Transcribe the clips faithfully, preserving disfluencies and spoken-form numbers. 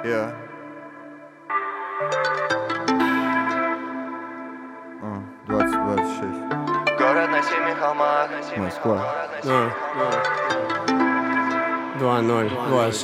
Yeah. двадцать двадцать шесть. Город на семи холмах. Москва. А, два ноль двадцать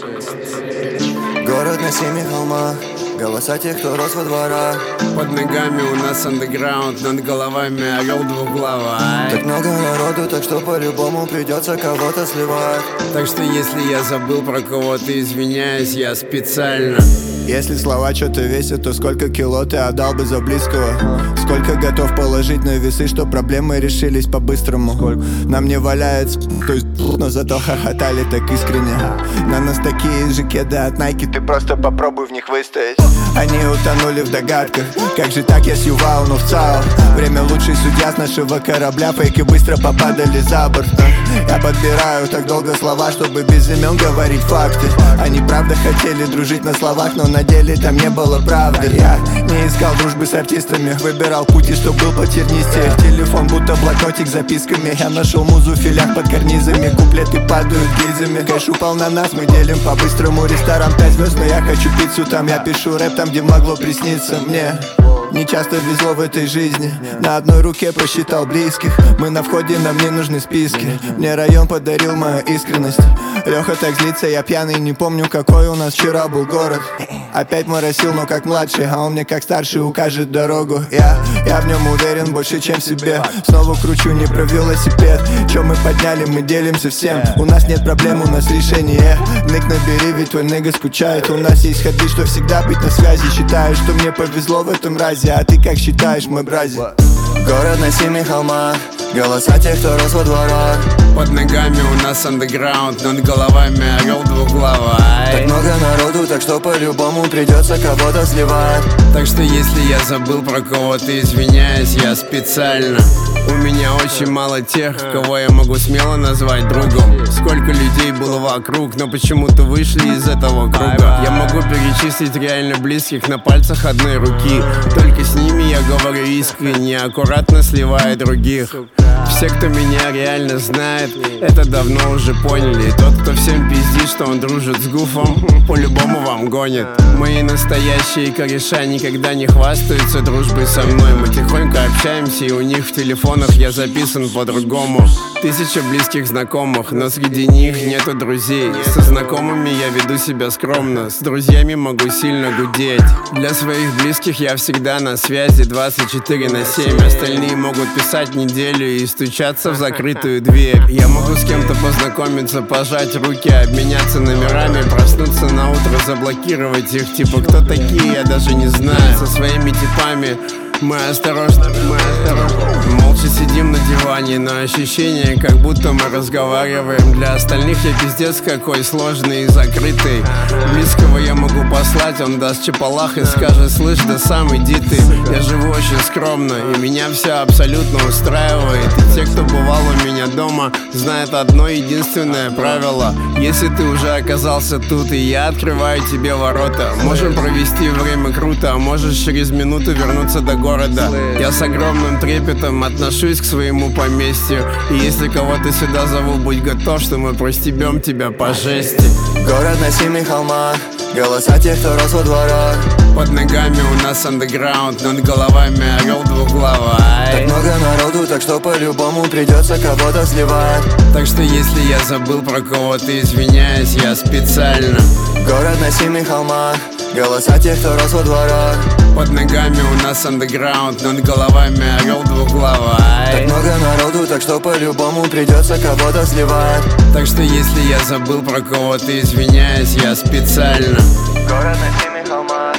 шесть. Город на семи холмах. Голоса тех, кто рос во дворах. Под ногами у нас андеграунд, над головами орел двуглавый. Так много народу, так что по-любому придется кого-то сливать. Так что если я забыл про кого-то, извиняюсь, я специально. Если слова что-то весят, то сколько кило ты отдал бы за близкого? Сколько готов положить на весы, что проблемы решились по-быстрому? Сколько? Нам не валяется, то есть но зато хохотали так искренне. На нас такие же кеды от Nike, ты просто попробуй в них выстоять. Они утонули в догадках, как же так я сьювал, но в ЦАО. Время лучший судья с нашего корабля, фейки быстро попадали за борт. Я подбираю так долго слова, чтобы без имен говорить факты. Они правда хотели дружить на словах, но на деле там не было правды. Я не искал дружбы с артистами, выбирал пути, что был потернистее. Телефон будто блокнотик с записками. Я нашел музу в филях под карнизами. Куплеты падают гильзами. Кэш упал на нас, мы делим по-быстрому. Ресторан пять звезд, но я хочу пиццу там. Я пишу рэп там, где могло присниться мне. Не часто везло в этой жизни. На одной руке просчитал близких. Мы на входе, нам не нужны списки. Мне район подарил мою искренность. Леха так злится, я пьяный, не помню, какой у нас вчера был город. Опять моросил, но как младший, а он мне как старший укажет дорогу. Я, я в нем уверен больше, чем в себе. Снова кручу не про велосипед. Че мы подняли, мы делимся всем. У нас нет проблем, у нас решение. Ник набери, ведь твой нига скучает. У нас есть ходы, что всегда быть на связи. Считаю, что мне повезло в этом разе. А ты как считаешь, мой бразик? Город на семи холмах. Голоса тех, кто рос во дворах. Под ногами у нас андеграунд, над головами орел двуглавый. Так много народу, так что по-любому придется кого-то сливать. Так что если я забыл про кого-то, извиняюсь, я специально. У меня очень мало тех, кого я могу смело назвать другом. Сколько людей было вокруг, но почему-то вышли из этого круга. Я могу перечислить реально близких на пальцах одной руки. Только с ними я говорю искренне, аккуратно сливая других. Все, кто меня реально знает, это давно уже поняли. Тот, кто всем пиздит, что он дружит с Гуфом, по-любому вам гонит. Мои настоящие кореша никогда не хвастаются дружбой со мной. Мы тихонько общаемся, и у них в телефонах я записан по-другому. Тысяча близких знакомых, но среди них нету друзей. Со знакомыми я веду себя скромно, с друзьями могу сильно гудеть. Для своих близких я всегда на связи двадцать четыре на семь. Остальные могут писать неделю и стучаться в закрытую дверь. Я могу с кем-то познакомиться, пожать руки, обменяться номерами, проснуться на утро, заблокировать их. Типа кто такие, я даже не знаю. Со своими типами мы осторожно, мы осторожно молча сидим на диване, но ощущение, как будто мы разговариваем. Для остальных я пиздец какой сложный и закрытый. Близкого я могу послать, он даст чапалах и скажет: слышь, да сам иди ты. Я живу очень скромно, и меня все абсолютно устраивает. И те, кто бывал у меня дома, знают одно единственное правило: если ты уже оказался тут, и я открываю тебе ворота, можем провести время круто, а можешь через минуту вернуться до города. Я с огромным трепетом отношусь к своему поместью, и если кого-то сюда зову, будь готов, что мы простебем тебя по жести. Город на семи холмах. Голоса тех, кто рос во дворах. Под ногами у нас андеграунд, над головами орел двуглавый. Так много народу, так что по-любому придется кого-то сливать. Так что если я забыл про кого-то, извиняюсь, я специально. Город на семи холмах. Голоса тех, кто рос во дворах. Под ногами у нас андеграунд, над головами орел двуглавый. Так много народу, так что по-любому придется кого-то сливать. Так что если я забыл про кого-то, извиняюсь, я специально. Город на семи холмах.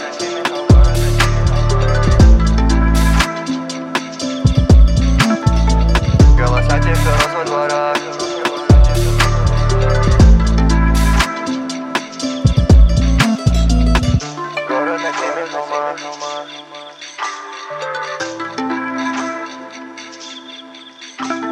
Голоса тех, кто рос во дворах. Город на семи холмах.